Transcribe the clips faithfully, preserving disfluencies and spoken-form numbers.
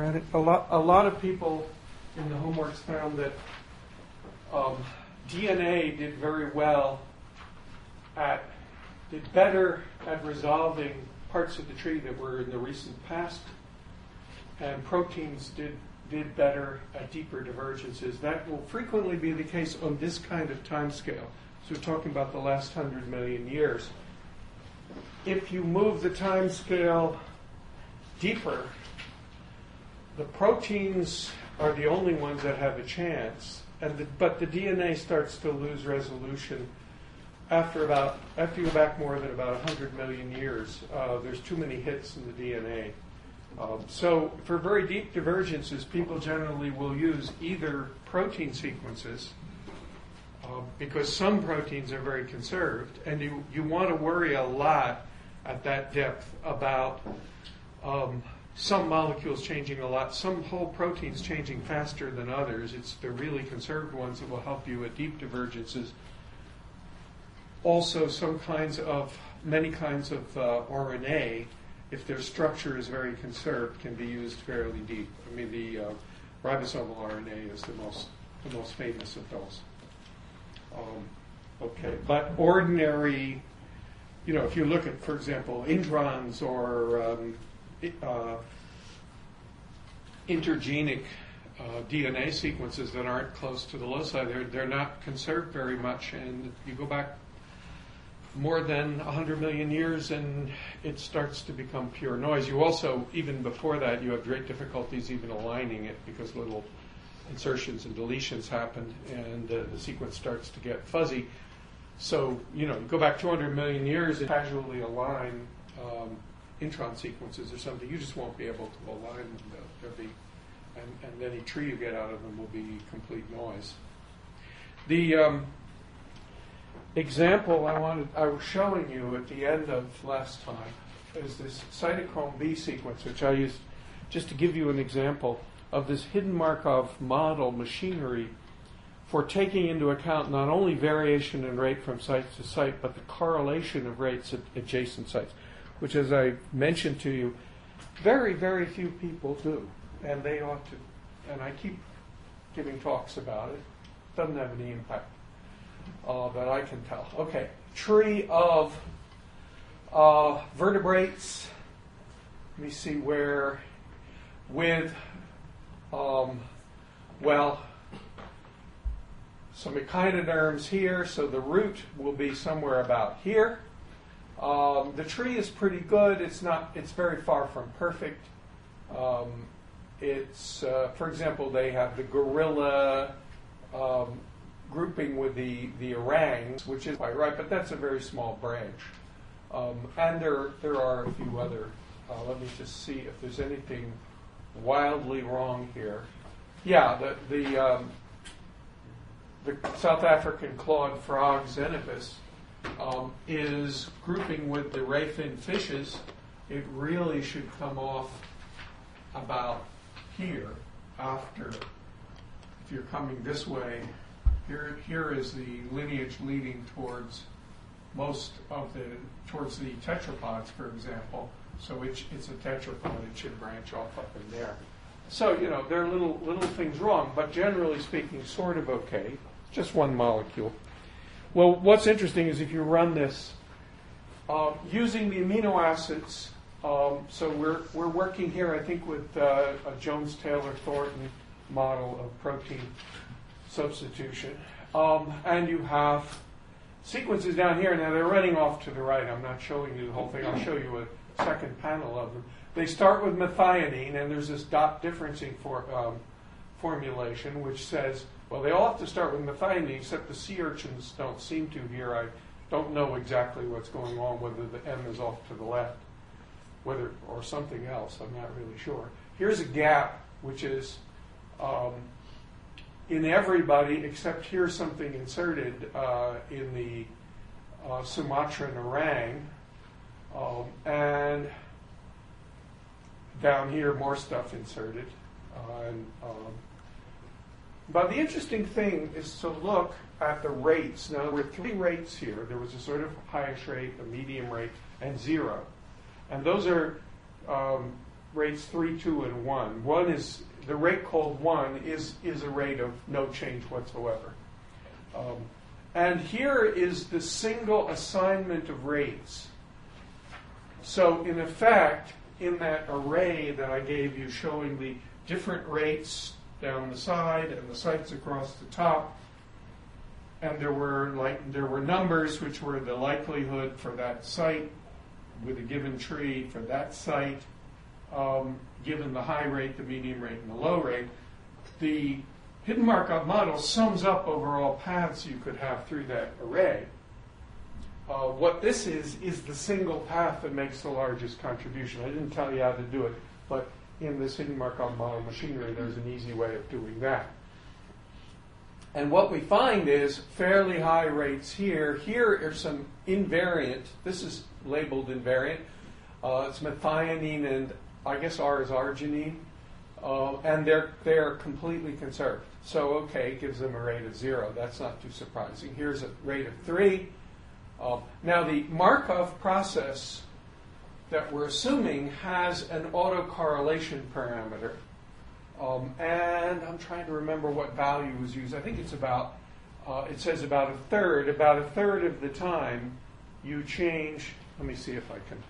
And a lot, a lot of people in the homeworks found that um, D N A did very well at, did better at resolving parts of the tree that were in the recent past, and proteins did did better at deeper divergences. That will frequently be the case on this kind of time scale. So we're talking about the last hundred million years. If you move the time scale deeper, the proteins are the only ones that have a chance, and the, but the D N A starts to lose resolution after about after you go back more than about one hundred million years. Uh, there's too many hits in the D N A. Um, so for very deep divergences, people generally will use either protein sequences, uh, because some proteins are very conserved, and you, you want to worry a lot at that depth about um, some molecules changing a lot, some whole proteins changing faster than others. It's the really conserved ones that will help you at deep divergences. Also, some kinds of, many kinds of uh, R N A, if their structure is very conserved, can be used fairly deep. I mean, the uh, ribosomal R N A is the most the most famous of those. Um, okay, but ordinary, you know, if you look at, for example, introns or um, uh, intergenic uh, D N A sequences that aren't close to the loci, they're they're not conserved very much, and you go back more than one hundred million years and it starts to become pure noise. You also, even before that, you have great difficulties even aligning it because little insertions and deletions happen and uh, the sequence starts to get fuzzy. So, you know, you go back two hundred million years and casually align um, intron sequences or something, you just won't be able to align them. They'll be, and, and any tree you get out of them will be complete noise. The um, example I wanted, I was showing you at the end of last time is this cytochrome B sequence, which I used just to give you an example of this hidden Markov model machinery for taking into account not only variation in rate from site to site, but the correlation of rates at adjacent sites, which, as I mentioned to you, very, very few people do, and they ought to. And I keep giving talks about it. Doesn't have any impact. Uh, that I can tell. Okay, tree of uh, vertebrates. Let me see where, with, um, well, some echinoderms here, so the root will be somewhere about here. Um, the tree is pretty good. It's not. It's very far from perfect. Um, it's, uh, for example, they have the gorilla. Um, grouping with the, the orangs, which is quite right, but that's a very small branch. Um, and there there are a few other, uh, let me just see if there's anything wildly wrong here. Yeah, the the, um, the South African clawed frog, Xenopus, um, is grouping with the rayfin fishes. It really should come off about here after, if you're coming this way. Here, here is the lineage leading towards most of the, towards the tetrapods, for example. So it's, it's a tetrapod, it should branch off up in there. So, you know, there are little, little things wrong, but generally speaking, sort of okay. Just one molecule. Well, what's interesting is if you run this, uh, using the amino acids, um, so we're, we're working here, I think, with uh, a Jones-Taylor-Thornton model of protein substitution. Um, and you have sequences down here. Now, they're running off to the right. I'm not showing you the whole thing. I'll show you a second panel of them. They start with methionine, and there's this dot differencing for, um, formulation, which says, well, they all have to start with methionine, except the sea urchins don't seem to here. I don't know exactly what's going on, whether the M is off to the left, whether or something else. I'm not really sure. Here's a gap, which is um, in everybody, except here's something inserted uh, in the uh, Sumatran orang. Um, and down here, more stuff inserted. Uh, and, um, but the interesting thing is to look at the rates. Now, there were three rates here. There was a sort of highest rate, a medium rate, and zero. And those are um, rates three, two, and one. One is, the rate called one is, is a rate of no change whatsoever. Um, and here is the single assignment of rates. So in effect, in that array that I gave you showing the different rates down the side and the sites across the top, and there were like there were numbers which were the likelihood for that site with a given tree for that site, um, given the high rate, the medium rate, and the low rate. The hidden Markov model sums up overall paths you could have through that array. Uh, what this is, is the single path that makes the largest contribution. I didn't tell you how to do it, but in this hidden Markov model machinery, there's an easy way of doing that. And what we find is fairly high rates here. Here are some invariant. This is labeled invariant. Uh, it's methionine, and I guess R is arginine. Uh, and they're, they're completely conserved. So, okay, it gives them a rate of zero. That's not too surprising. Here's a rate of three. Uh, now, the Markov process that we're assuming has an autocorrelation parameter. Um, and I'm trying to remember what value was used. I think it's about, uh, it says about a third. About a third of the time, you change. Let me see if I can.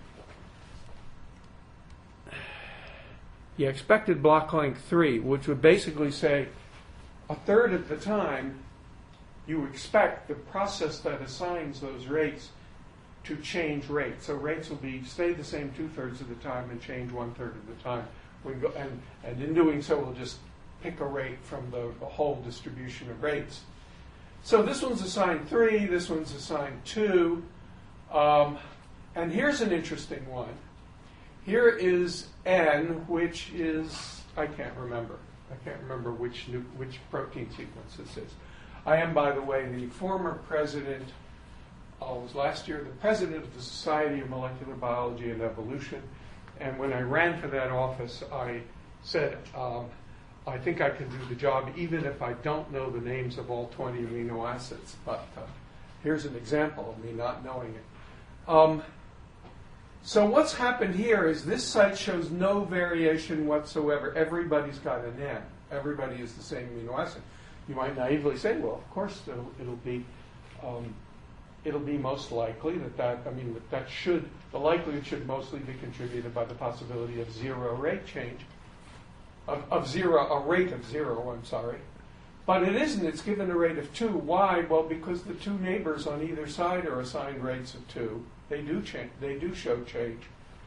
Yeah, expected block length three, which would basically say a third of the time, you expect the process that assigns those rates to change rates. So rates will be stay the same two-thirds of the time and change one-third of the time. We go, and, and in doing so, we'll just pick a rate from the, the whole distribution of rates. So this one's assigned three, this one's assigned two. Um, and here's an interesting one. Here is N, which is, I can't remember. I can't remember which new, which protein sequence this is. I am, by the way, the former president, uh, was last year, the president of the Society of Molecular Biology and Evolution. And when I ran for that office, I said, um, I think I can do the job even if I don't know the names of all twenty amino acids. But uh, here's an example of me not knowing it. Um, so what's happened here is this site shows no variation whatsoever. Everybody's got an N. Everybody is the same amino acid. You might naively say, well, of course it'll, it'll be um, it'll be most likely that that, I mean, that, that should, the likelihood should mostly be contributed by the possibility of zero rate change, of, of zero, a rate of zero, I'm sorry. But it isn't, it's given a rate of two. Why? Well, because the two neighbors on either side are assigned rates of two. They do change, they do show change.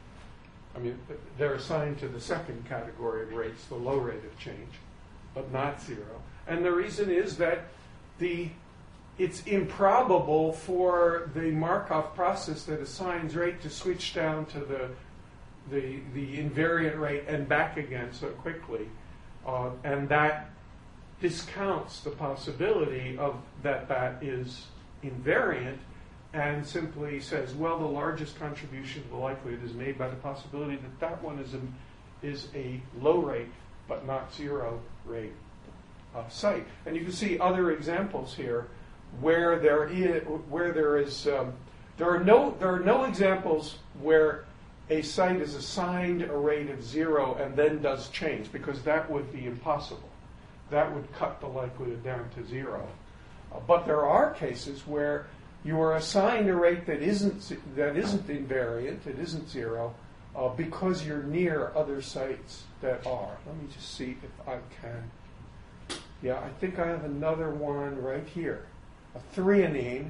I mean, they're assigned to the second category of rates, the low rate of change, but not zero. And the reason is that the it's improbable for the Markov process that assigns rate to switch down to the the, the invariant rate and back again so quickly. Uh, and that discounts the possibility of that that is invariant and simply says, well, the largest contribution to the likelihood is made by the possibility that that one is a, is a low rate but not zero rate uh, site. And you can see other examples here where there is where there is um, there are no there are no examples where a site is assigned a rate of zero and then does change, because that would be impossible. That would cut the likelihood down to zero. Uh, but there are cases where you are assigned a rate that isn't that isn't invariant, it isn't zero, uh, because you're near other sites that are. Let me just see if I can. Yeah, I think I have another one right here. A threonine,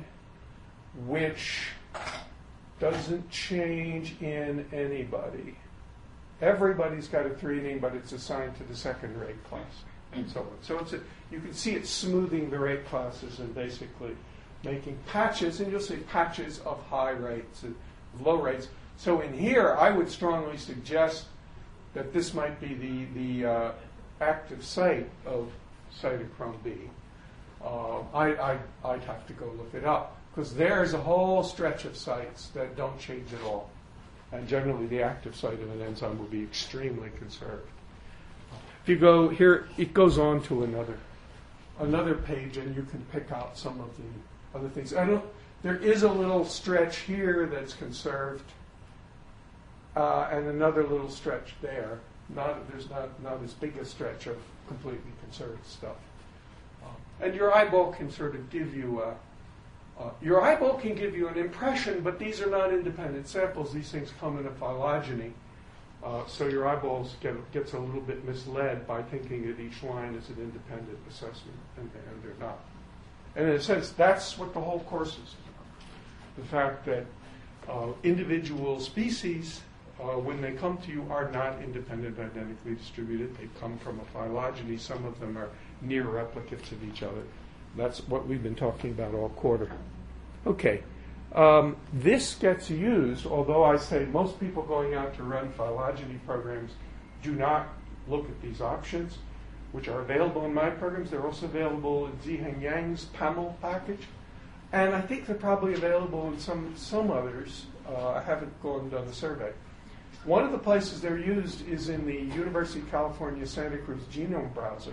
which doesn't change in anybody. Everybody's got a threonine, but it's assigned to the second rate class, and so on. So it's a, you can see it smoothing the rate classes and basically making patches, and you'll see patches of high rates and low rates. So in here, I would strongly suggest that this might be the, the uh, active site of cytochrome B. Uh, I, I, I'd have to go look it up, because there's a whole stretch of sites that don't change at all. And generally, the active site of an enzyme will be extremely conserved. If you go here, it goes on to another another page, and you can pick out some of the other things. I don't. There is a little stretch here that's conserved. uh, and another little stretch there. Not, there's not, not as big a stretch of completely conserved stuff. Um, and your eyeball can sort of give you a, uh, your eyeball can give you an impression, but these are not independent samples. These things come in a phylogeny. Uh, so your eyeballs get, gets a little bit misled by thinking that each line is an independent assessment, and, and they're not. And in a sense, that's what the whole course is. The fact that uh, individual species, uh, when they come to you, are not independent, identically distributed. They come from a phylogeny. Some of them are near replicates of each other. That's what we've been talking about all quarter. Okay. Um, this gets used, although I say most people going out to run phylogeny programs do not look at these options, which are available in my programs. They're also available in Zhiheng Yang's PAML package. And I think they're probably available in some, some others. Uh, I haven't gone and done the survey. One of the places they're used is in the University of California, Santa Cruz Genome Browser.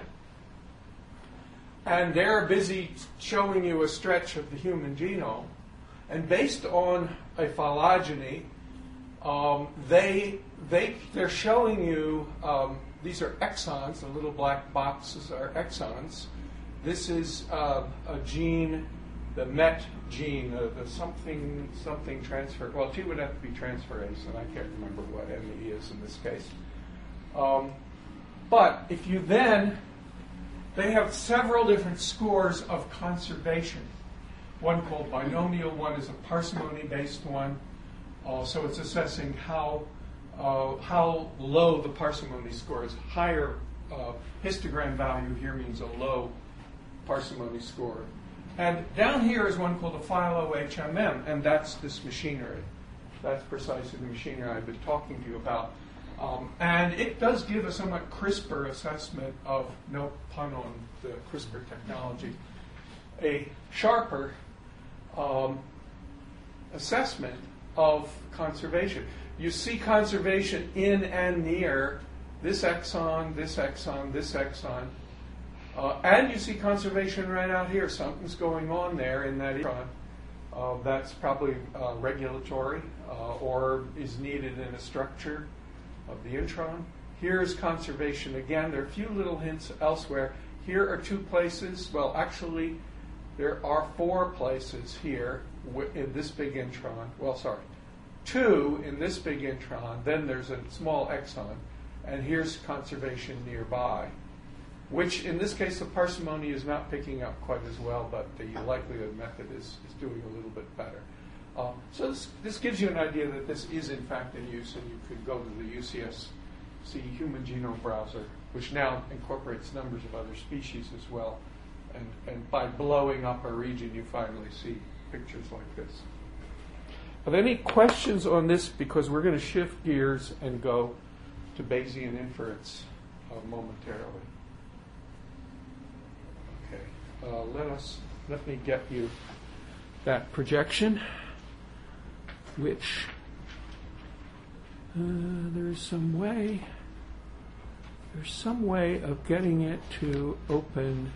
And they're busy showing you a stretch of the human genome. And based on a phylogeny, um, they, they, they're showing you, um, these are exons, the little black boxes are exons. This is uh, a gene, the M E T gene, uh, the something, something transfer, well, T would have to be transferase, and I can't remember what M E is in this case. Um, but if you then, they have several different scores of conservation. One called binomial, one is a parsimony-based one. Uh, so it's assessing how uh, how low the parsimony score is. Higher uh, histogram value here means a low parsimony score. And down here is one called a phylo-H M M, and that's this machinery. That's precisely the machinery I've been talking to you about. Um, and it does give a somewhat crisper assessment of, no pun on the CRISPR technology, a sharper um, assessment of conservation. You see conservation in and near this exon, this exon, this exon, uh, and you see conservation right out here. Something's going on there in that intron. Uh, that's probably uh, regulatory uh, or is needed in a structure of the intron. Here's conservation again. There are a few little hints elsewhere. Here are two places. Well, actually, there are four places here in this big intron. Well, sorry, two in this big intron. Then there's a small exon, and here's conservation nearby, which in this case the parsimony is not picking up quite as well, but the likelihood method is, is doing a little bit better. Um, so this, this gives you an idea that this is in fact in use, and you could go to the U C S C Human Genome Browser, which now incorporates numbers of other species as well. And, and by blowing up a region, you finally see pictures like this. Are there any questions on this? Because we're going to shift gears and go to Bayesian inference uh, momentarily. Okay. Uh, let us. Let me get you that projection, which uh, there is some way. There's some way of getting it to open.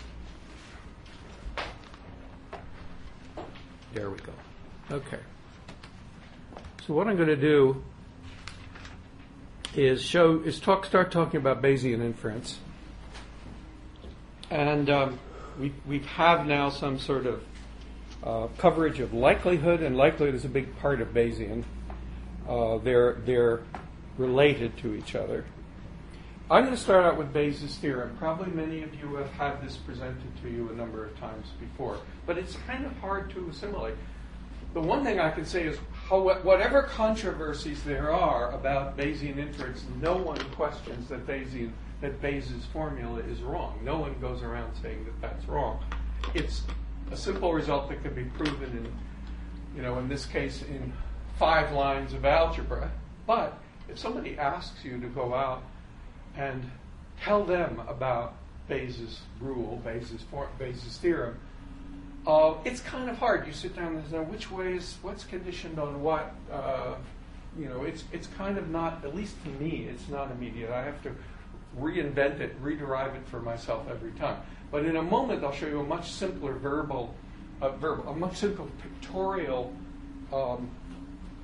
There we go. Okay. So what I'm going to do is show is talk start talking about Bayesian inference, and um, we we have now some sort of uh, coverage of likelihood, and likelihood is a big part of Bayesian. Uh, they're they're related to each other. I'm going to start out with Bayes' theorem. Probably many of you have had this presented to you a number of times before, but it's kind of hard to assimilate. The one thing I can say is, how, whatever controversies there are about Bayesian inference, no one questions that Bayesian that Bayes' formula is wrong. No one goes around saying that that's wrong. It's a simple result that can be proven in, you know, in this case, in five lines of algebra. But if somebody asks you to go out and tell them about Bayes' rule, Bayes' for, Bayes' theorem, uh, it's kind of hard. You sit down and say, which way is, what's conditioned on what? Uh, you know, it's it's kind of not, at least to me, it's not immediate. I have to reinvent it, rederive it for myself every time. But in a moment, I'll show you a much simpler verbal, uh, verbal, a much simpler pictorial um,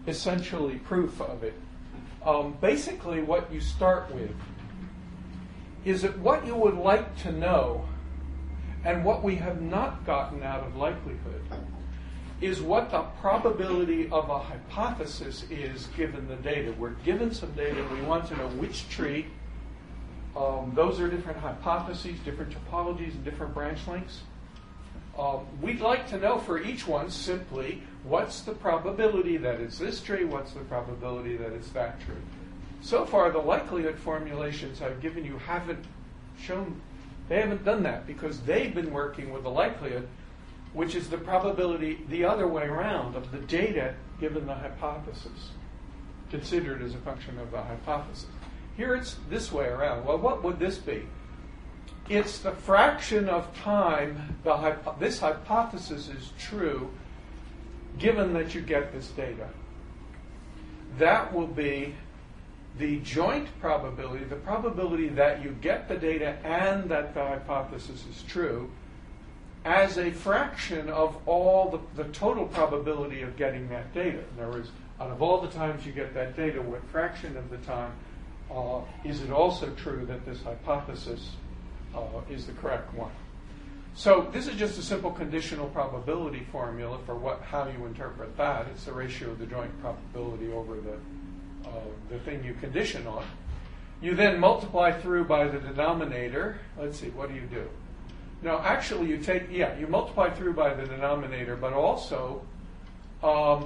essentially proof of it. Um, basically, what you start with is that what you would like to know and what we have not gotten out of likelihood is what the probability of a hypothesis is given the data. We're given some data, we want to know which tree. Um, those are different hypotheses, different topologies, and different branch lengths. Um, we'd like to know for each one simply what's the probability that it's this tree, what's the probability that it's that tree. So far, the likelihood formulations I've given you haven't shown, they haven't done that because they've been working with the likelihood, which is the probability the other way around of the data given the hypothesis, considered as a function of the hypothesis. Here it's this way around. Well, what would this be? It's the fraction of time the hypo- this hypothesis is true given that you get this data. That will be the joint probability, the probability that you get the data and that the hypothesis is true, as a fraction of all the, the total probability of getting that data. In other words, out of all the times you get that data, what fraction of the time uh, is it also true that this hypothesis uh, is the correct one? So this is just a simple conditional probability formula for what how you interpret that. It's the ratio of the joint probability over the uh, the thing you condition on. You then multiply through by the denominator. Let's see, what do you do? Now, actually, you take, yeah, you multiply through by the denominator, but also um,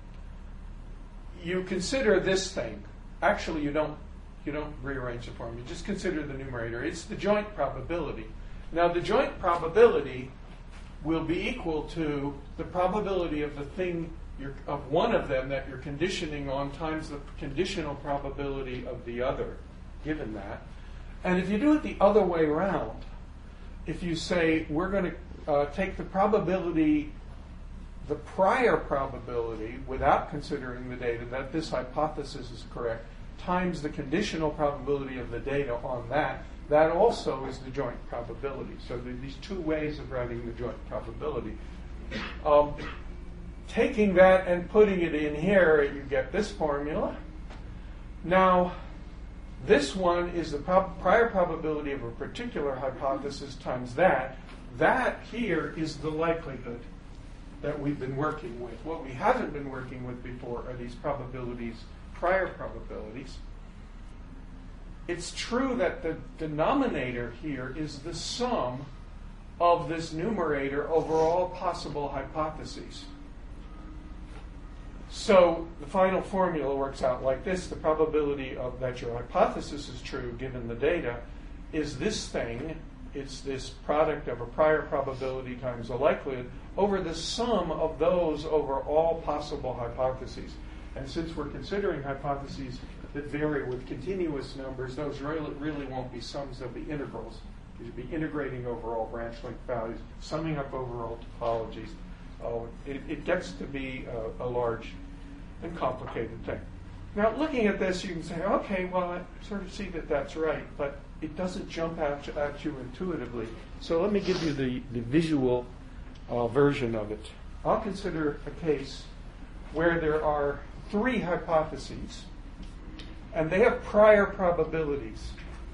you consider this thing. Actually, you don't you don't rearrange the form. You just consider the numerator. It's the joint probability. Now, the joint probability will be equal to the probability of the thing you're, of one of them that you're conditioning on times the conditional probability of the other, given that. And if you do it the other way around, if you say we're going to uh, take the probability, the prior probability, without considering the data, that this hypothesis is correct, times the conditional probability of the data on that, that also is the joint probability. So there are these two ways of writing the joint probability. Um, taking that and putting it in here, you get this formula. Now, this one is the prob- prior probability of a particular hypothesis times that. That here is the likelihood that we've been working with. What we haven't been working with before are these probabilities, prior probabilities. It's true that the denominator here is the sum of this numerator over all possible hypotheses. So the final formula works out like this. The probability of that your hypothesis is true given the data is this thing. It's this product of a prior probability times the likelihood over the sum of those over all possible hypotheses. And since we're considering hypotheses that vary with continuous numbers, those really, really won't be sums, they'll be integrals. You'll be integrating over all branch length values, summing up over all topologies. Uh, it, it gets to be a, a large and complicated thing. Now, looking at this, you can say, okay, well, I sort of see that that's right, but it doesn't jump out at you intuitively. So let me give you the, the visual uh, version of it. I'll consider a case where there are three hypotheses, and they have prior probabilities.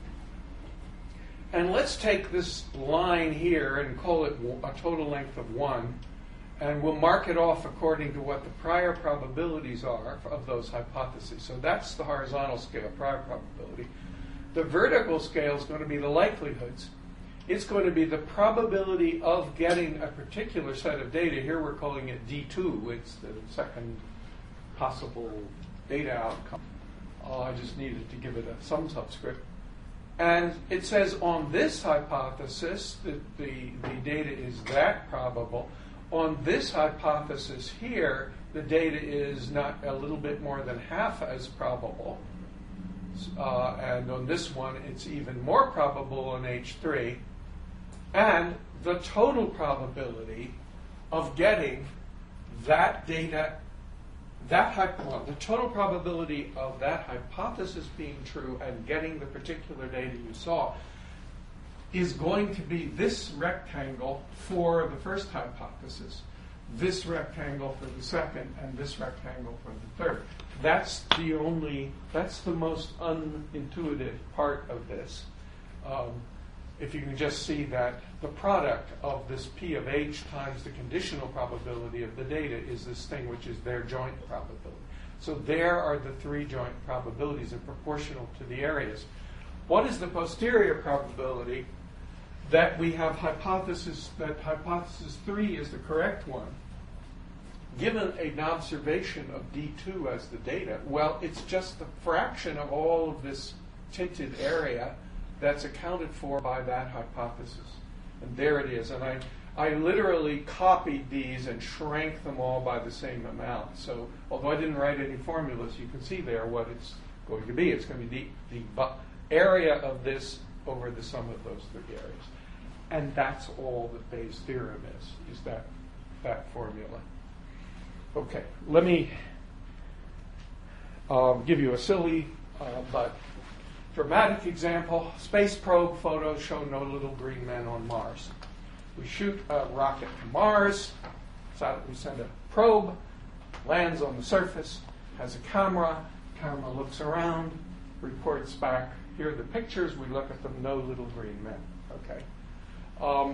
And let's take this line here and call it a total length of one, and we'll mark it off according to what the prior probabilities are of those hypotheses. So that's the horizontal scale, prior probability. The vertical scale is going to be the likelihoods. It's going to be the probability of getting a particular set of data. Here we're calling it D two. It's the second possible data outcome. Uh, I just needed to give it a, some subscript. And it says on this hypothesis that the, the data is that probable. On this hypothesis here, the data is not a little bit more than half as probable. Uh, and on this one, it's even more probable on H three. And the total probability of getting that data, that well, the total probability of that hypothesis being true and getting the particular data you saw is going to be this rectangle for the first hypothesis. this rectangle for the second, and this rectangle for the third. That's the only, that's the most unintuitive part of this. Um, if you can just see that the product of this P of H times the conditional probability of the data is this thing which is their joint probability. So there are the three joint probabilities and proportional to the areas. What is the posterior probability that we have hypothesis, that hypothesis three is the correct one, given an observation of D two as the data? Well, it's just the fraction of all of this tinted area that's accounted for by that hypothesis. And there it is. And I, I literally copied these and shrank them all by the same amount. So although I didn't write any formulas, you can see there what it's going to be. It's going to be the, the area of this over the sum of those three areas. And that's all that Bayes' theorem is, is that, that formula. Okay, let me uh, give you a silly uh, but dramatic example. Space probe photos show no little green men on Mars. We shoot a rocket to Mars, so we send a probe, lands on the surface, has a camera, camera looks around, reports back, here are the pictures, we look at them, no little green men. Okay. Um,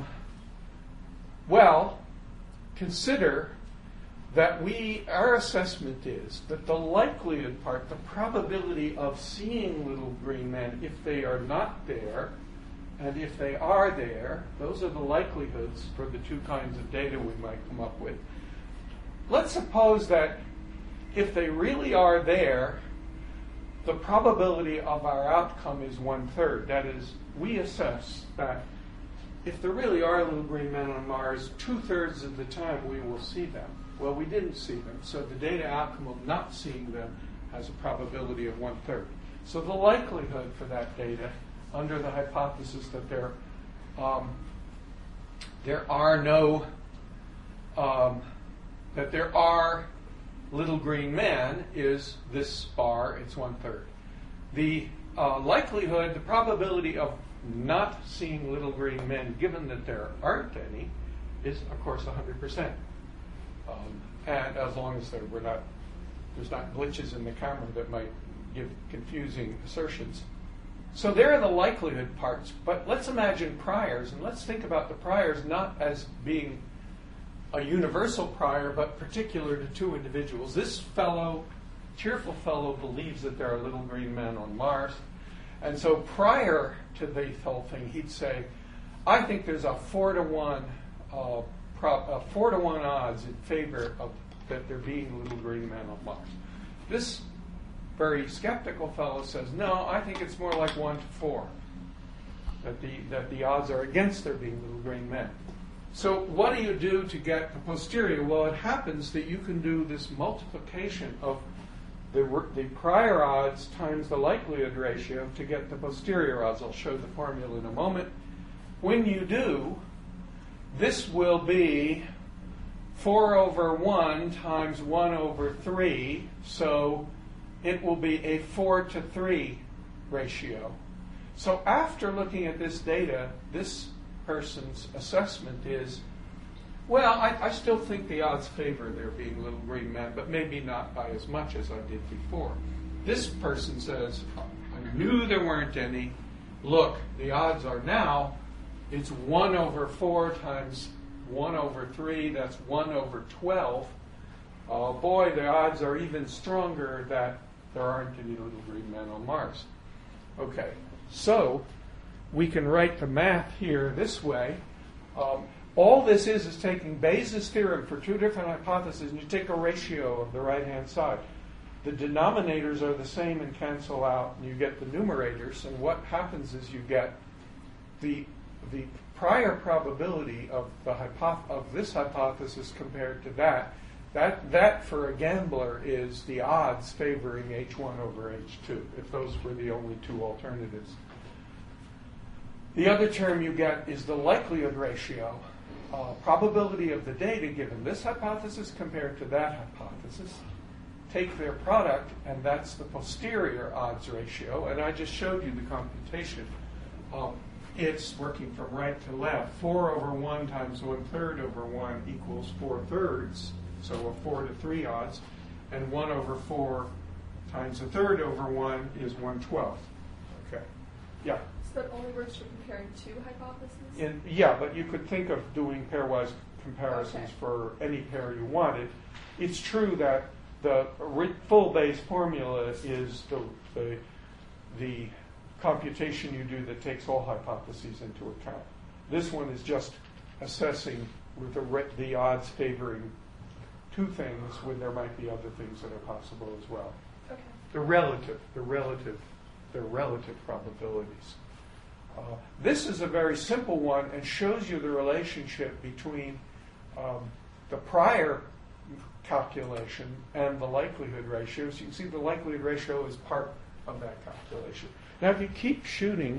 well, consider that we, our assessment is that the likelihood part, the probability of seeing little green men if they are not there, and if they are there, those are the likelihoods for the two kinds of data we might come up with. Let's suppose that if they really are there, the probability of our outcome is one-third. That is, we assess that if there really are little green men on Mars, two-thirds of the time we will see them. Well, we didn't see them, so the data outcome of not seeing them has a probability of one-third. So the likelihood for that data, under the hypothesis that there, um, there are no, um, that there are little green men, is this bar, it's one-third. The uh, likelihood, the probability of not seeing little green men, given that there aren't any, is, of course, one hundred percent. Um, and as long as there were not, there's not glitches in the camera that might give confusing assertions. So there are the likelihood parts, but let's imagine priors, and let's think about the priors not as being a universal prior, but particular to two individuals. This fellow, cheerful fellow, believes that there are little green men on Mars, and so prior to the whole thing, he'd say, I think there's a four to one uh, Uh, four to one odds in favor of that there being little green men on Mars. This very skeptical fellow says, no, I think it's more like one to four, that the, that the odds are against there being little green men. So what do you do to get the posterior? Well, it happens that you can do this multiplication of the, the prior odds times the likelihood ratio to get the posterior odds. I'll show the formula in a moment. When you do, this will be four over one times one over three, so it will be a four to three ratio. So after looking at this data, this person's assessment is, well, I, I still think the odds favor there being little green men, but maybe not by as much as I did before. This person says, I knew there weren't any. Look, the odds are now, it's one over four times one over three, that's one over twelve. Oh boy, the odds are even stronger that there aren't any little green men on Mars. Okay, so we can write the math here this way. Um, all this is is taking Bayes' theorem for two different hypotheses, and you take a ratio of the right-hand side. The denominators are the same and cancel out, and you get the numerators, and what happens is you get the the prior probability of the hypo- of this hypothesis compared to that. That that for a gambler is the odds favoring H one over H two, if those were the only two alternatives. The other term you get is the likelihood ratio, uh, probability of the data given this hypothesis compared to that hypothesis. Take their product, and that's the posterior odds ratio, and I just showed you the computation. Um, it's working from right to left. four over one times one third over one equals four thirds, so a four to three odds. And one over four times a third over one is one twelfth. Okay. Yeah? So that only works for comparing two hypotheses? In, yeah, but you could think of doing pairwise comparisons Okay. for any pair you wanted. It's true that the ri- full base formula is the, the, the computation you do that takes all hypotheses into account. This one is just assessing with the, re- the odds favoring two things when there might be other things that are possible as well. Okay. The relative, the relative, the relative probabilities. Uh, this is a very simple one and shows you the relationship between um, the prior calculation and the likelihood ratio. So you can see the likelihood ratio is part of that calculation. Now, if you keep shooting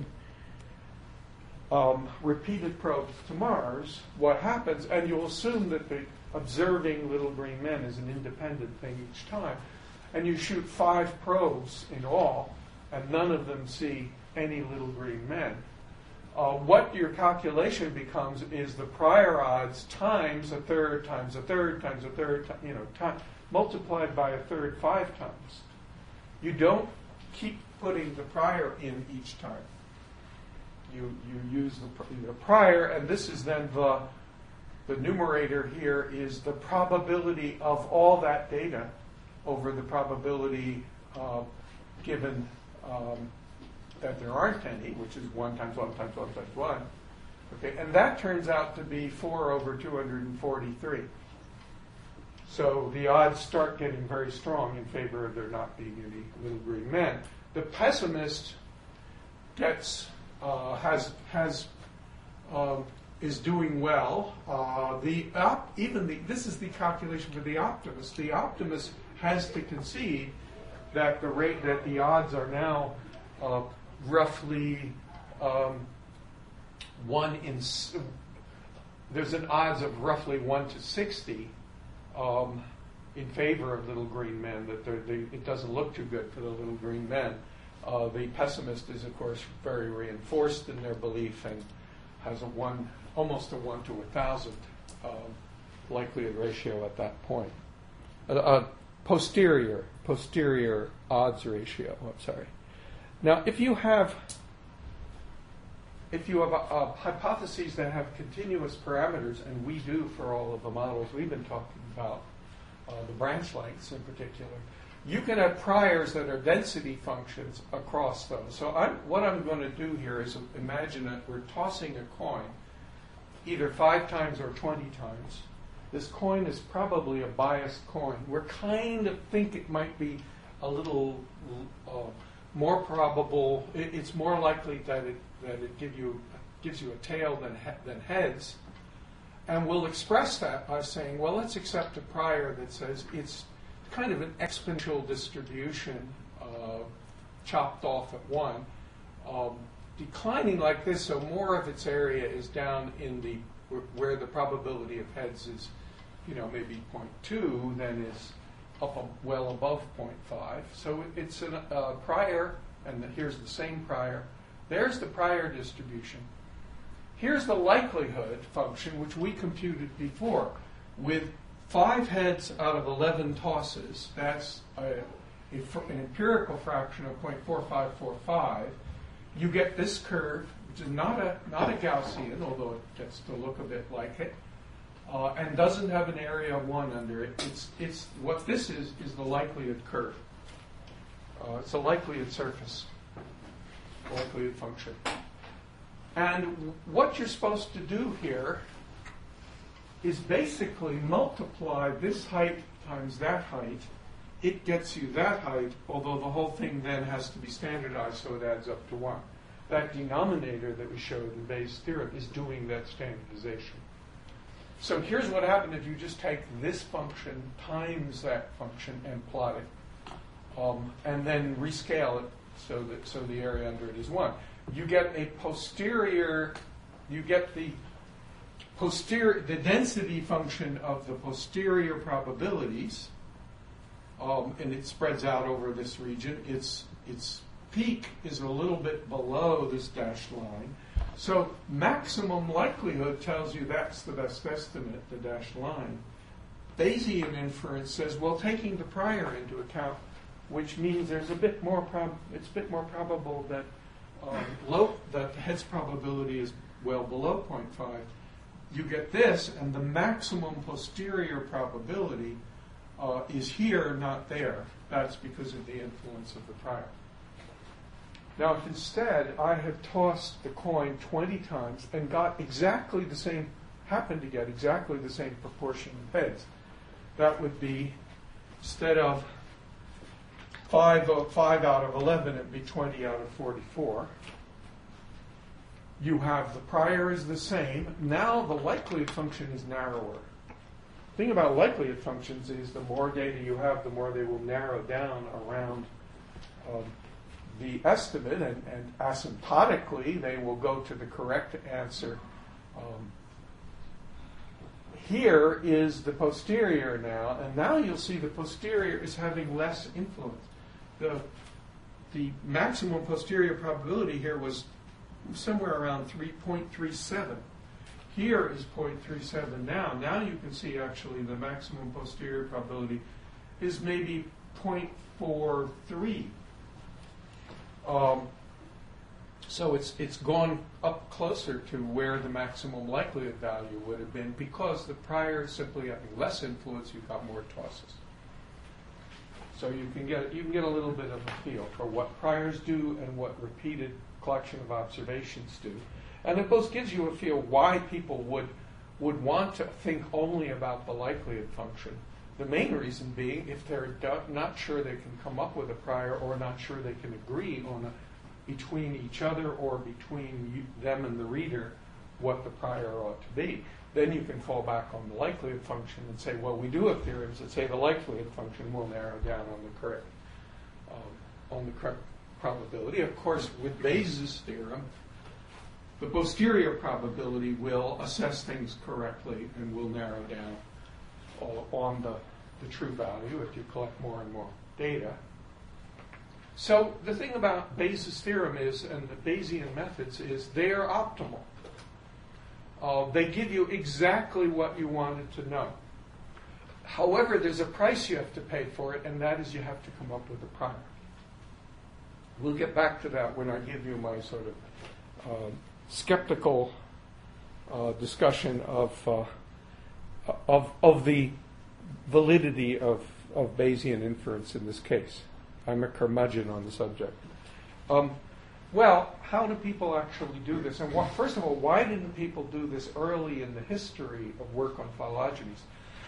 um, repeated probes to Mars, what happens, and you'll assume that the observing little green men is an independent thing each time, and you shoot five probes in all, and none of them see any little green men. Uh, what your calculation becomes is the prior odds times a third times a third times a third, you know, time, multiplied by a third five times. You don't keep putting the prior in each time. You you use the, the prior, and this is then the the numerator here is the probability of all that data over the probability uh, given um, that there aren't any, which is one times one times one times one. Okay, and that turns out to be four over two hundred forty-three. So the odds start getting very strong in favor of there not being any little green men. The pessimist gets uh, has has um, is doing well. Uh, the op- even the this is the calculation for the optimist. The optimist has to concede that the rate that the odds are now uh, roughly um, one in. S- there's an odds of roughly one to sixty um, in favor of little green men. That they, it doesn't look too good for the little green men. Uh, the pessimist is, of course, very reinforced in their belief and has a one, almost a one to a thousand um, likelihood ratio at that point. A, a posterior, posterior odds ratio. I'm sorry. Now, if you have, if you have a, a hypotheses that have continuous parameters, and we do for all of the models we've been talking about, uh, the branch lengths in particular, you can have priors that are density functions across those. So I'm, what I'm going to do here is imagine that we're tossing a coin, either five times or twenty times. This coin is probably a biased coin. We're kind of think it might be a little uh, more probable. It, it's more likely that it that it give you gives you a tail than he, than heads. And we'll express that by saying, well, let's accept a prior that says it's kind of an exponential distribution uh, chopped off at one, um, declining like this, so more of its area is down in the where the probability of heads is, you know, maybe zero point two, then is up a, well above zero point five. So it's a uh, prior, and the, here's the same prior. There's the prior distribution. Here's the likelihood function, which we computed before, with five heads out of eleven tosses. That's a, a, an empirical fraction of zero point four five four five. You get this curve, which is not a not a Gaussian, although it gets to look a bit like it, uh, and doesn't have an area of one under it. It's it's what this is is the likelihood curve. Uh, it's a likelihood surface, likelihood function. And what you're supposed to do here is basically multiply this height times that height. It gets you that height, although the whole thing then has to be standardized so it adds up to one. That denominator that we showed in Bayes' theorem is doing that standardization. So here's what happened if you just take this function times that function and plot it, um, and then rescale it so that so the area under it is one. You get a posterior, you get the posterior, the density function of the posterior probabilities, um, and it spreads out over this region. Its its peak is a little bit below this dashed line, So maximum likelihood tells you that's the best estimate, the dashed line. Bayesian inference says, well, taking the prior into account, which means there's a bit more prob- it's a bit more probable that um, low that the Hed's probability is well below zero point five. You get this, and the maximum posterior probability uh, is here, not there. That's because of the influence of the prior. Now, if instead I had tossed the coin twenty times and got exactly the same, happened to get exactly the same proportion of heads, that would be, instead of five, uh, five out of eleven, it would be twenty out of forty-four. You have the prior is the same. Now the likelihood function is narrower. The thing about likelihood functions is the more data you have, the more they will narrow down around um, the estimate, and, and asymptotically they will go to the correct answer. Um, here is the posterior now, and now you'll see the posterior is having less influence. The, the maximum posterior probability here was somewhere around three point three seven. Here is zero point three seven now. Now you can see actually the maximum posterior probability is maybe zero point four three. Um, so it's it's gone up closer to where the maximum likelihood value would have been, because the prior is simply having less influence. You've got more tosses. So you can get you can get a little bit of a feel for what priors do and what repeated collection of observations do, and it both gives you a feel why people would would want to think only about the likelihood function. The main reason being, if they're do- not sure they can come up with a prior, or not sure they can agree on a, between each other or between you, them and the reader, what the prior ought to be, then you can fall back on the likelihood function and say, well, we do have theorems that say the likelihood function will narrow down on the correct um, on the correct probability. Of course, with Bayes' theorem, the posterior probability will assess things correctly and will narrow down on the, the true value if you collect more and more data. So the thing about Bayes' theorem is, and the Bayesian methods, is they are optimal. Uh, they give you exactly what you wanted to know. However, there's a price you have to pay for it, and that is you have to come up with a prior. We'll get back to that when I give you my sort of uh, skeptical uh, discussion of uh, of of the validity of, of Bayesian inference in this case. I'm a curmudgeon on the subject. Um, well, how do people actually do this? And what, first of all, why didn't people do this early in the history of work on phylogenies?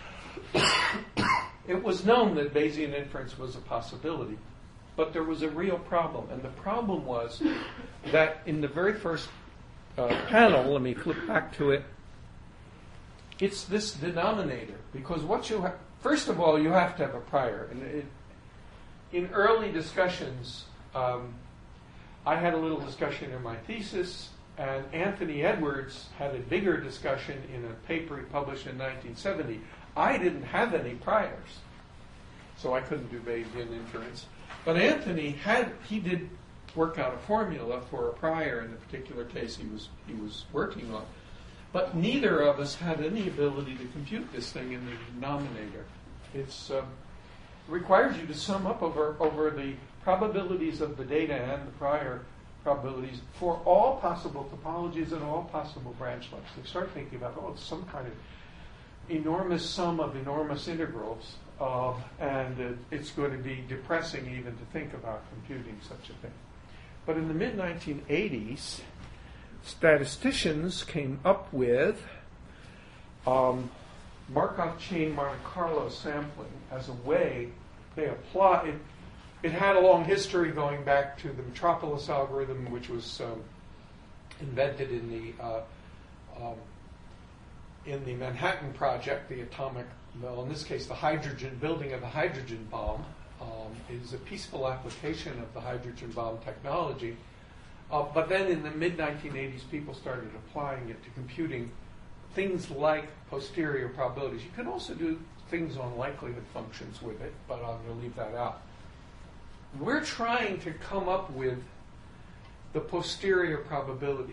It was known that Bayesian inference was a possibility, but there was a real problem. And the problem was that in the very first uh, panel, let me flip back to it, it's this denominator. Because what you have, first of all, you have to have a prior. And it, in early discussions, um, I had a little discussion in my thesis, and Anthony Edwards had a bigger discussion in a paper he published in nineteen seventy. I didn't have any priors, so I couldn't do Bayesian inference. But Anthony had, he did work out a formula for a prior in the particular case he was he was working on. But neither of us had any ability to compute this thing in the denominator. It's um, it requires you to sum up over over the probabilities of the data and the prior probabilities for all possible topologies and all possible branch lengths. They start thinking about, oh, it's some kind of enormous sum of enormous integrals, uh, and it, it's going to be depressing even to think about computing such a thing. But in the mid nineteen eighties, statisticians came up with um, Markov chain Monte Carlo sampling as a way they apply. It, it had a long history going back to the Metropolis algorithm, which was um, invented in the uh, um, in the Manhattan Project, the atomic, well, in this case, the hydrogen building of the hydrogen bomb. Um, is a peaceful application of the hydrogen bomb technology. Uh, but then in the mid nineteen eighties, people started applying it to computing things like posterior probabilities. You can also do things on likelihood functions with it, but I'm going to leave that out. We're trying to come up with the posterior probabilities.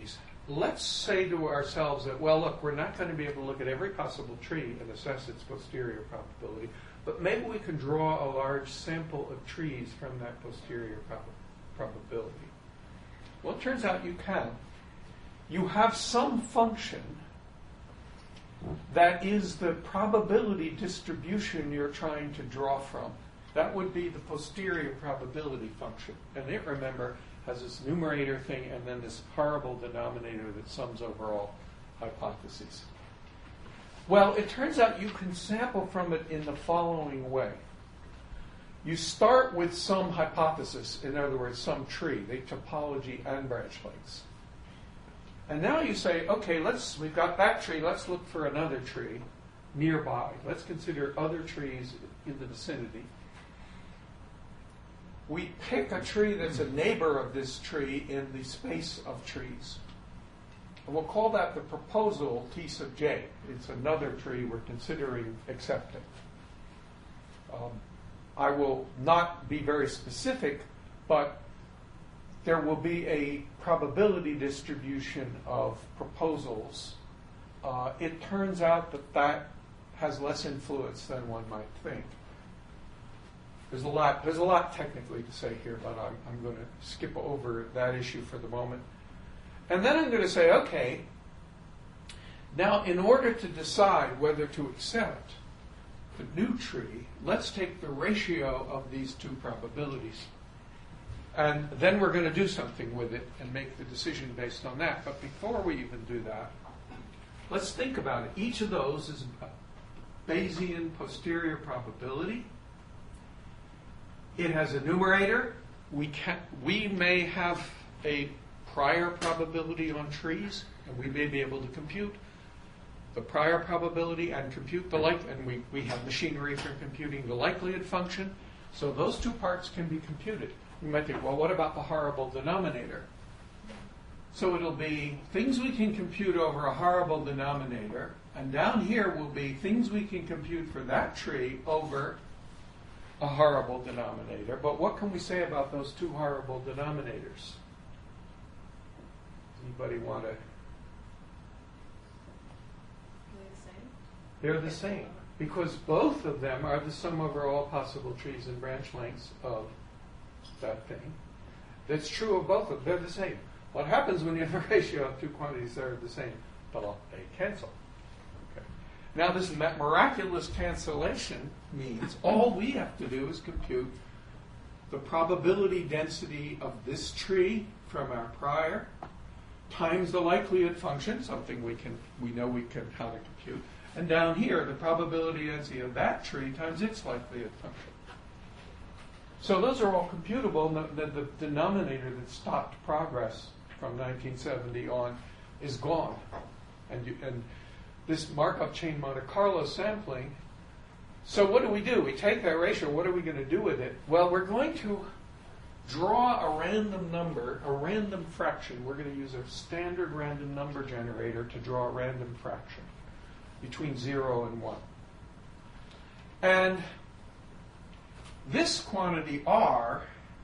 let's say to ourselves that, well, look, we're not going to be able to look at every possible tree and assess its posterior probability, but maybe we can draw a large sample of trees from that posterior prob- probability. Well, it turns out you can. You have some function that is the probability distribution you're trying to draw from. That would be the posterior probability function. And it, remember, has this numerator thing and then this horrible denominator that sums over all hypotheses. Well, it turns out you can sample from it in the following way. You start with some hypothesis, in other words, some tree, the topology and branch lengths. And now you say, okay, let's we've got that tree, let's look for another tree nearby. Let's consider other trees in the vicinity. We pick a tree that's a neighbor of this tree in the space of trees. And we'll call that the proposal T sub j. It's another tree we're considering accepting. Um, I will not be very specific, but there will be a probability distribution of proposals. Uh, it turns out that that has less influence than one might think. There's a lot, there's a lot technically to say here, but I'm, I'm going to skip over that issue for the moment. And then I'm going to say, okay, now in order to decide whether to accept the new tree, let's take the ratio of these two probabilities. And then we're going to do something with it and make the decision based on that. But before we even do that, let's think about it. Each of those is a Bayesian posterior probability. It has a numerator. We can, we may have a prior probability on trees, and we may be able to compute the prior probability and compute the like, and we, we have machinery for computing the likelihood function. So those two parts can be computed. You might think, well, what about the horrible denominator? So it'll be things we can compute over a horrible denominator, and down here will be things we can compute for that tree over a horrible denominator. But what can we say about those two horrible denominators? Anybody want to? They're the same? They're the same, because both of them are the sum over all possible trees and branch lengths of that thing. That's true of both of them. They're the same. What happens when you have a ratio of two quantities that are the same? Well, they cancel. Okay. Now, this miraculous cancellation means all we have to do is compute the probability density of this tree from our prior times the likelihood function, something we can we know we can how to compute, and down here the probability density of that tree times its likelihood function. So those are all computable. The, the, the denominator that stopped progress from nineteen seventy on is gone. And, you, and this Markov chain Monte Carlo sampling, so what do we do? We take that ratio, what are we going to do with it? Well, we're going to draw a random number, a random fraction. We're going to use a standard random number generator to draw a random fraction between zero and one. And this quantity R,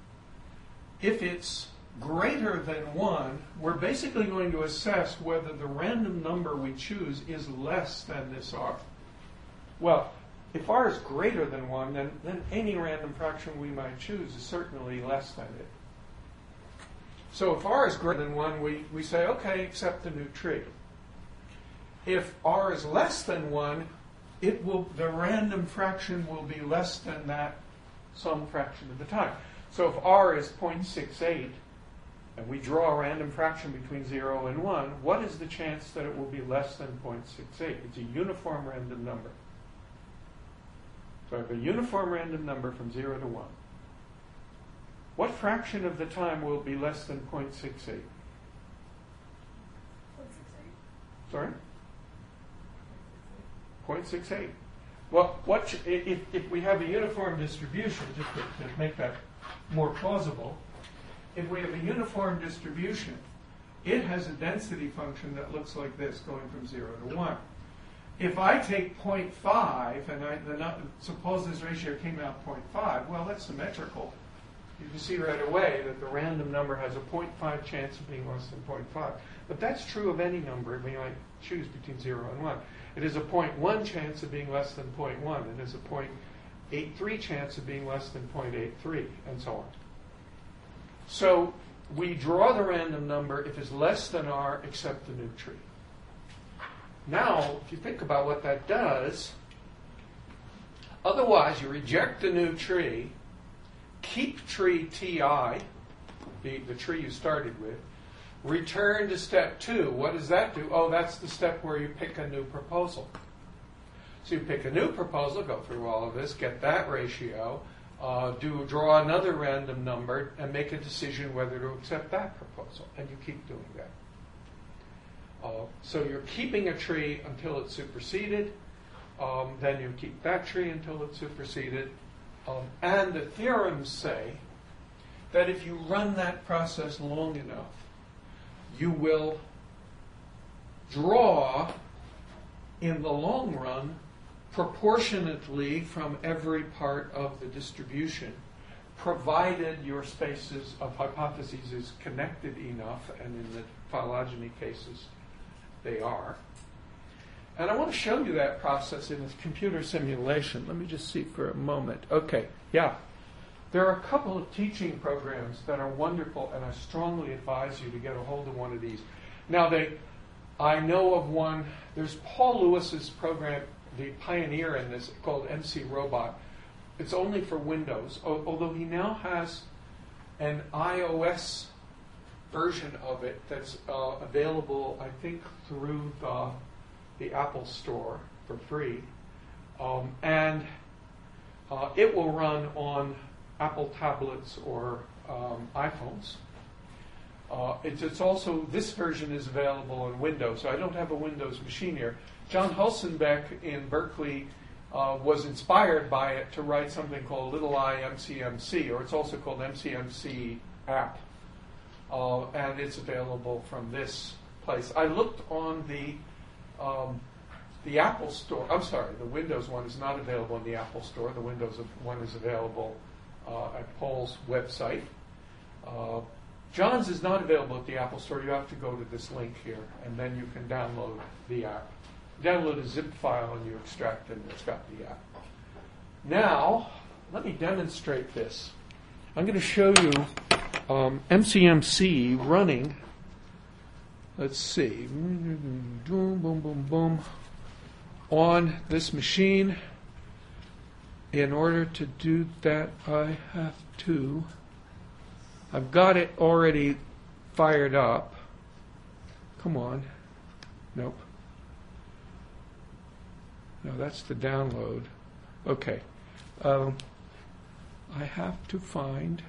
if it's greater than one, we're basically going to assess whether the random number we choose is less than this R. Well, if R is greater than one, then, then any random fraction we might choose is certainly less than it. So if R is greater than one, we, we say, okay, accept the new tree. If R is less than one, it will the random fraction will be less than that some fraction of the time. So if R is zero point six eight, and we draw a random fraction between zero and one, what is the chance that it will be less than zero point six eight? It's a uniform random number. So I have a uniform random number from zero to one. What fraction of the time will be less than zero point six eight? zero point six eight. Sorry? zero point six eight. Well, what sh- if, if we have a uniform distribution, just to, to make that more plausible, if we have a uniform distribution, it has a density function that looks like this, going from zero to one. If I take zero point five, and I, the, suppose this ratio came out zero point five, well, that's symmetrical. you can see right away that the random number has a zero point five chance of being less than zero point five. But that's true of any number. We might choose between zero and one. It is a zero point one chance of being less than zero point one. It is a zero point eight three chance of being less than zero point eight three, and so on. So we draw the random number if it's less than R, except the new tree. Now, if you think about what that does, otherwise you reject the new tree, keep tree Ti, the, the tree you started with, return to step two. What does that do? Oh, that's the step where you pick a new proposal. So you pick a new proposal, go through all of this, get that ratio, uh, do draw another random number, and make a decision whether to accept that proposal. And you keep doing that. Uh, so you're keeping a tree until it's superseded. Um, then you keep that tree until it's superseded. Um, and the theorems say that if you run that process long enough, you will draw, in the long run, proportionately from every part of the distribution, provided your spaces of hypotheses is connected enough, and in the phylogeny cases, they are. And I want to show you that process in a computer simulation. Let me just see for a moment. Okay, yeah. There are a couple of teaching programs that are wonderful, and I strongly advise you to get a hold of one of these. Now, they, I know of one. There's Paul Lewis's program, the pioneer in this, called M C Robot. It's only for Windows, although he now has an iOS version of it that's uh, available, I think, through the, the Apple Store for free. Um, and uh, it will run on Apple tablets or um, iPhones. Uh, it's, it's also, this version is available on Windows. So I don't have a Windows machine here. John Hulsenbeck in Berkeley uh, was inspired by it to write something called Little I M C M C, or it's also called M C M C app. Uh, and it's available from this place. I looked on the um, the Apple Store. I'm sorry, the Windows one is not available in the Apple Store. The Windows one is available uh, at Paul's website. Uh, John's is not available at the Apple Store. You have to go to this link here, and then you can download the app. Download a zip file, and you extract it, and it's got the app. Now, let me demonstrate this. I'm going to show you um, M C M C running. Let's see. Boom, boom, boom, boom. On this machine. In order to do that, I have to... I've got it already fired up. Come on. Nope. No, that's the download. Okay. Um, I have to find...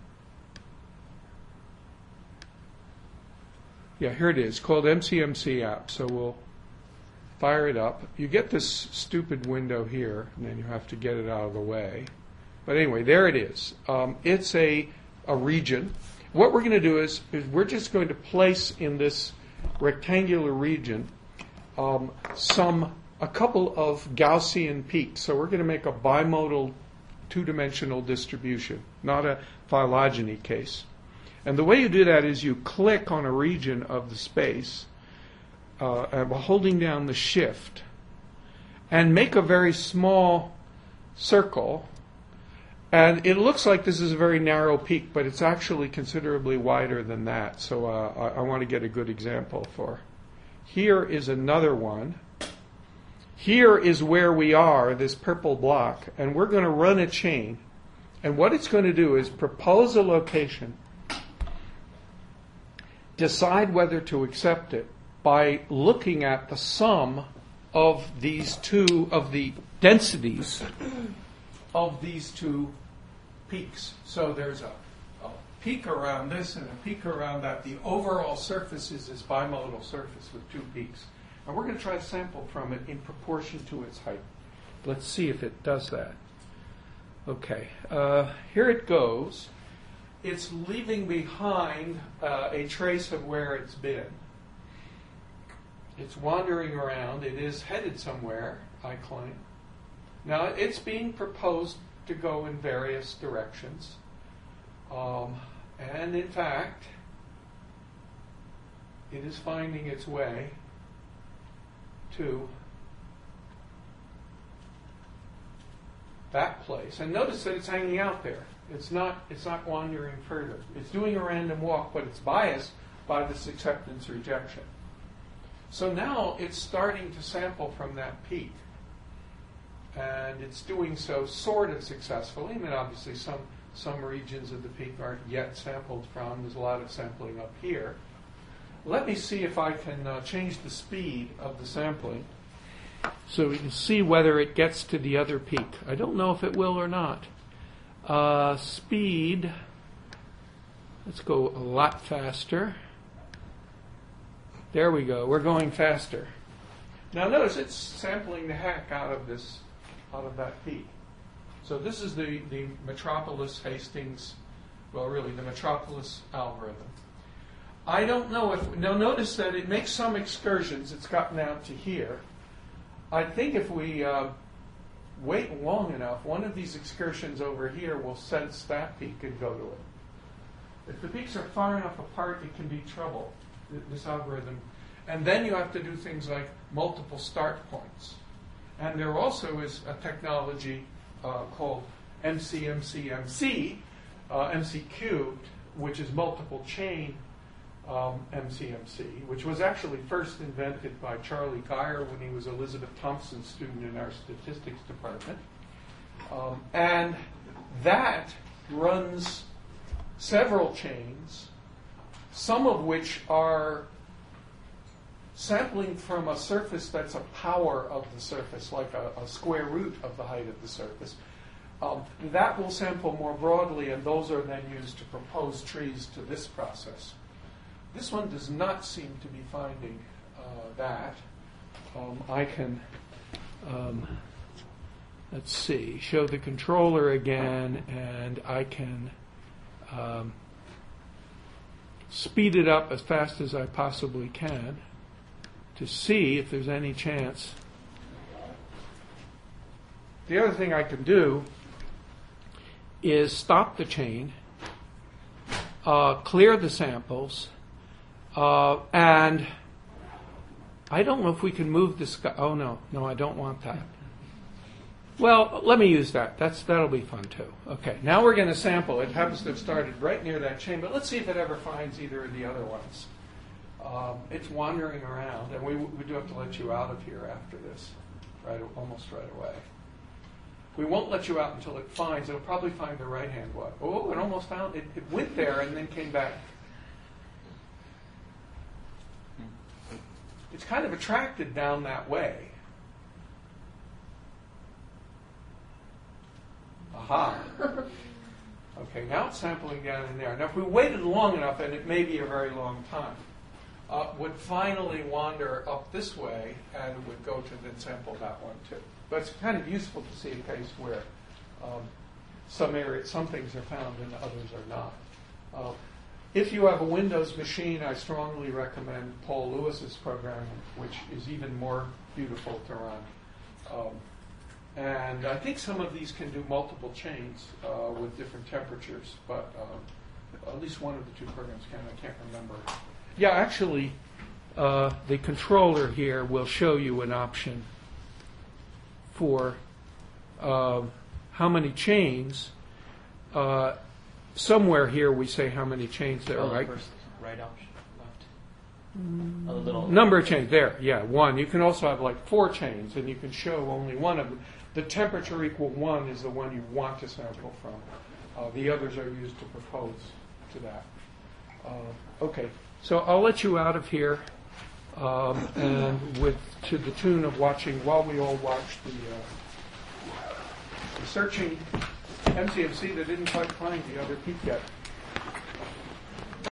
Yeah, here it is, called M C M C app. So we'll fire it up. You get this stupid window here, and then you have to get it out of the way. But anyway, there it is. Um, it's a, a region. What we're going to do is, is we're just going to place in this rectangular region um, some a couple of Gaussian peaks. So we're going to make a bimodal two-dimensional distribution, not a phylogeny case. And the way you do that is you click on a region of the space uh, while holding down the shift and make a very small circle. And it looks like this is a very narrow peak, but it's actually considerably wider than that. So uh, I, I want to get a good example for. Here is another one. Here is where we are, this purple block, and we're going to run a chain. And what it's going to do is propose a location, decide whether to accept it by looking at the sum of these two, of the densities of these two peaks. So there's a, a peak around this and a peak around that. The overall surface is this bimodal surface with two peaks. And we're going to try to sample from it in proportion to its height. Let's see if it does that. Okay, uh, here it goes. It's leaving behind uh, a trace of where it's been. It's wandering around. It is headed somewhere, I claim. Now, it's being proposed to go in various directions. Um, and in fact, it is finding its way to that place. And notice that it's hanging out there. It's not, it's not wandering further. It's doing a random walk, but it's biased by this acceptance rejection. So now it's starting to sample from that peak. And it's doing so sort of successfully. I mean, obviously some, some regions of the peak aren't yet sampled from. There's a lot of sampling up here. Let me see if I can uh, change the speed of the sampling so we can see whether it gets to the other peak. I don't know if it will or not. Uh, speed, let's go a lot faster. There we go. We're going faster. Now notice it's sampling the heck out of this, out of that peak. So this is the, the Metropolis Hastings, well really the Metropolis algorithm. I don't know if, now notice that it makes some excursions. It's gotten out to here. I think if we uh, wait long enough, one of these excursions over here will sense that peak and go to it. If the peaks are far enough apart, it can be trouble, this algorithm. And then you have to do things like multiple start points. And there also is a technology uh, called M C M C M C, uh, M C cubed, which is multiple chain um, M C M C, which was actually first invented by Charlie Geyer when he was Elizabeth Thompson's student in our statistics department. Um, and that runs several chains, some of which are sampling from a surface that's a power of the surface, like a, a square root of the height of the surface. Um, that will sample more broadly, and those are then used to propose trees to this process. This one does not seem to be finding uh, that. Um, I can, um, let's see, show the controller again, and I can um, speed it up as fast as I possibly can to see if there's any chance. The other thing I can do is stop the chain, uh, clear the samples, uh, and I don't know if we can move this guy. Oh, no, no, I don't want that. Well, let me use that. That's, that'll be fun, too. Okay, now we're going to sample. It happens to have started right near that chain, but let's see if it ever finds either of the other ones. Um, it's wandering around, and we, we do have to let you out of here after this, right, almost right away. We won't let you out until it finds. It'll probably find the right-hand one. Oh, it almost found it. It went there and then came back. It's kind of attracted down that way. Aha. Okay, now it's sampling down in there. Now, if we waited long enough, and it may be a very long time, uh, would finally wander up this way and would go to then sample that one too. But it's kind of useful to see a case where um, some areas, some things are found and others are not. Uh, if you have a Windows machine, I strongly recommend Paul Lewis's program, which is even more beautiful to run. Um, and I think some of these can do multiple chains uh, with different temperatures, but uh, at least one of the two programs can. I can't remember. Yeah, actually, uh, the controller here will show you an option for uh, how many chains. Uh, somewhere here we say how many chains there oh, are, right? First right option, left. A little Number of chains, there, yeah, one. You can also have like four chains, and you can show only one of them. The temperature equal one is the one you want to sample from. Uh, the others are used to propose to that. Uh, okay, so I'll let you out of here. Um, and with to the tune of watching, while we all watch the, uh, the searching M C M C that didn't quite find the other peak yet.